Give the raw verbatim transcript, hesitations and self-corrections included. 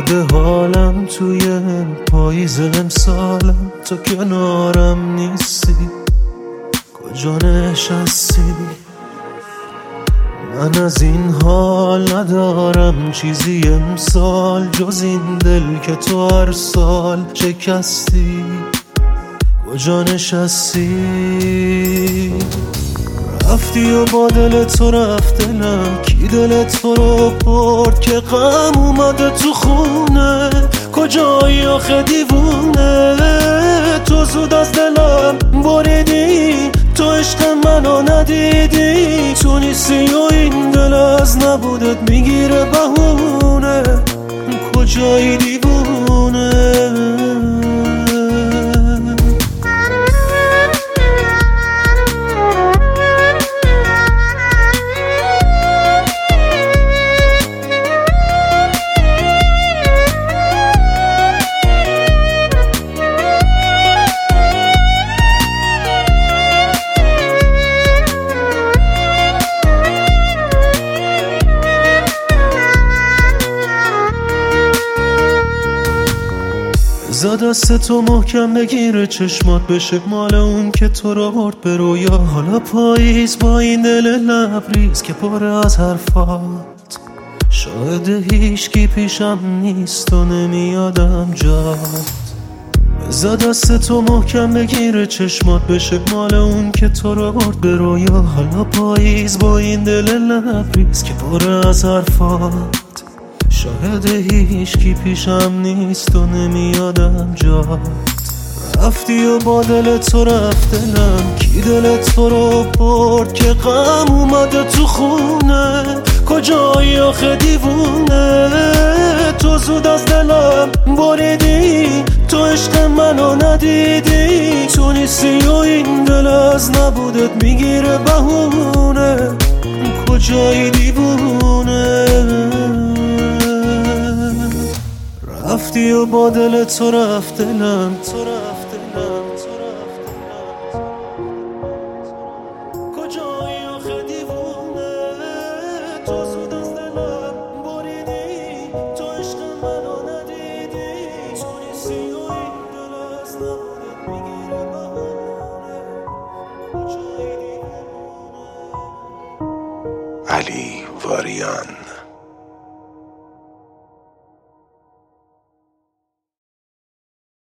بده حالم توی پاییز امسالم، تو کنارم نیستی، کجا نشستی؟ من از این حال ندارم چیزی امسال جز این دل که تو هر سال شکستی، کجا نشستی؟ رفتی و با دل تو رفت دلم، کی دل تو رو برد که غم اومده تو خونه؟ کجایی آخه دیوونه؟ تو زود از دلم بریدی، تو عشق منو ندیدی، تو نیستی و این دل از نبودت میگیره بهونه، کجایی دیوونه؟ بذار دست تو محکم بگیره چشمات، بشه مال اون که تو رو برد به رویا. حالا پاییز با این دل لبریز که پر از حرفات، شاهد هیچکی پیشم نیست و نمیادم جات. بذار دست تو محکم بگیره چشمات، بشه مال اون که تو رو برد به رویا. حالا پاییز با این دل لبریز که پر از حرفات، شاهد هیچکی پیشم نیست و نمیادم جات. رفتی و با دل تو رفت دلم، کی دل تو رو برد که غم اومده تو خونه؟ کجایی آخه دیوونه؟ تو زود از دلم بریدی، تو عشق منو ندیدی، تو نیستی و این دل از نبودت میگیره بهونه، کجایی دیوونه؟ رفتی و با دل تو رفت دلم، تو رفت دلم، تو رفت